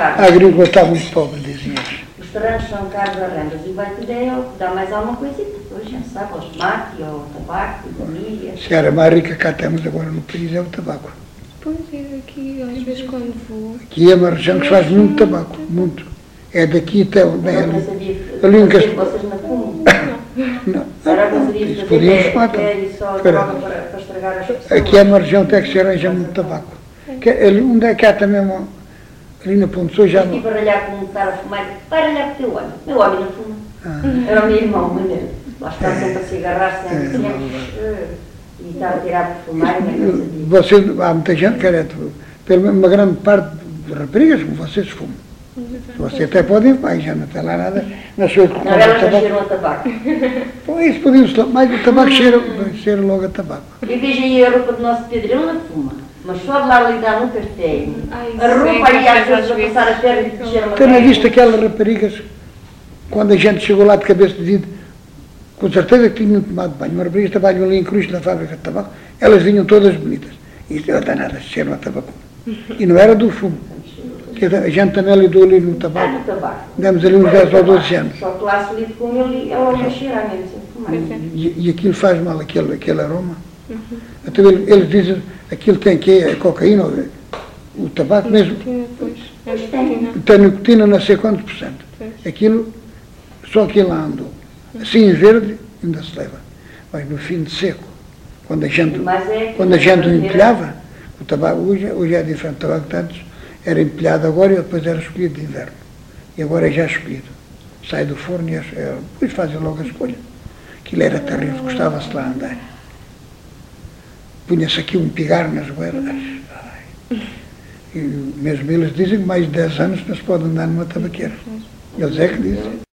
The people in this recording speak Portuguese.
A agrícola está muito pobre, diziam eles. Os terrenos são caros arrendas e vai te dar mais alguma coisita. Hoje já sabe, o tomate, o tabaco, a milha. Se era mais rica cá temos agora no país é o tabaco. Pois é, aqui às vezes quando vou. Aqui é uma região que se faz muito tabaco, muito. É daqui até bem Eu ali. não sabia Ali em fazer Castelo. vocês na fome. Não, Era o que eu sabia isso fazer, podíamos que matar. é só droga para estragar as pessoas. Aqui é uma região até que se arranja muito tabaco. Que é ali, onde é que há também uma. Ali na Ponte Sul já Eu estive a ralhar com um cara a fumar, vai ralhar com o teu homem. Meu homem não fuma. Era o meu irmão, mas lá está sempre a se agarrar, sempre. E está a tirar por fumar e nem sabia. Vocês, há muita gente que é, uma grande parte de raparigas como vocês fumam. Vocês até podem fumar, já não tem lá nada na sua Não, elas não cheiram a tabaco. Pois, podiam mais o tabaco cheira logo a tabaco. Eu vejo aí a roupa do nosso Pedro, ele não fuma. Mas só de lá lidar nunca tem. Ai, A roupa aí às vezes a vezes. passar a perna e cheira uma Tenho visto aquelas raparigas, quando a gente chegou lá de cabeça de vidro, com certeza que tinham tomado banho. Uma raparigas trabalham ali em Cruz, na fábrica de tabaco, elas vinham todas bonitas. E isso não nada, cheiram a tabaco. E não era do fumo. Que a gente também lidou ali no É tabaco. do tabaco. Demos ali uns 10 ou 12 anos. Só que lá se lide com ele e ela vai cheirar mesmo sem fumar. E aquilo faz mal, aquele aroma. Então eles dizem, aquilo tem que é cocaína, o tabaco mesmo, Pois, é Pois tem. nicotina. tem nicotina não sei quantos por cento. Aquilo, só que lá andou. Assim em verde, ainda se leva. Mas no fim de seco, quando a gente o empilhava, o tabaco, hoje é diferente, o tabaco de antes era empilhado agora e depois era escolhido de inverno. E agora é já escolhido. Sai do forno e depois fazem logo a escolha. Aquilo era terrível, gostava-se lá andar. Punha-se aqui um pigar nas goelas. E mesmo eles dizem que mais de 10 anos não se pode andar numa tabaqueira. Eles é que dizem.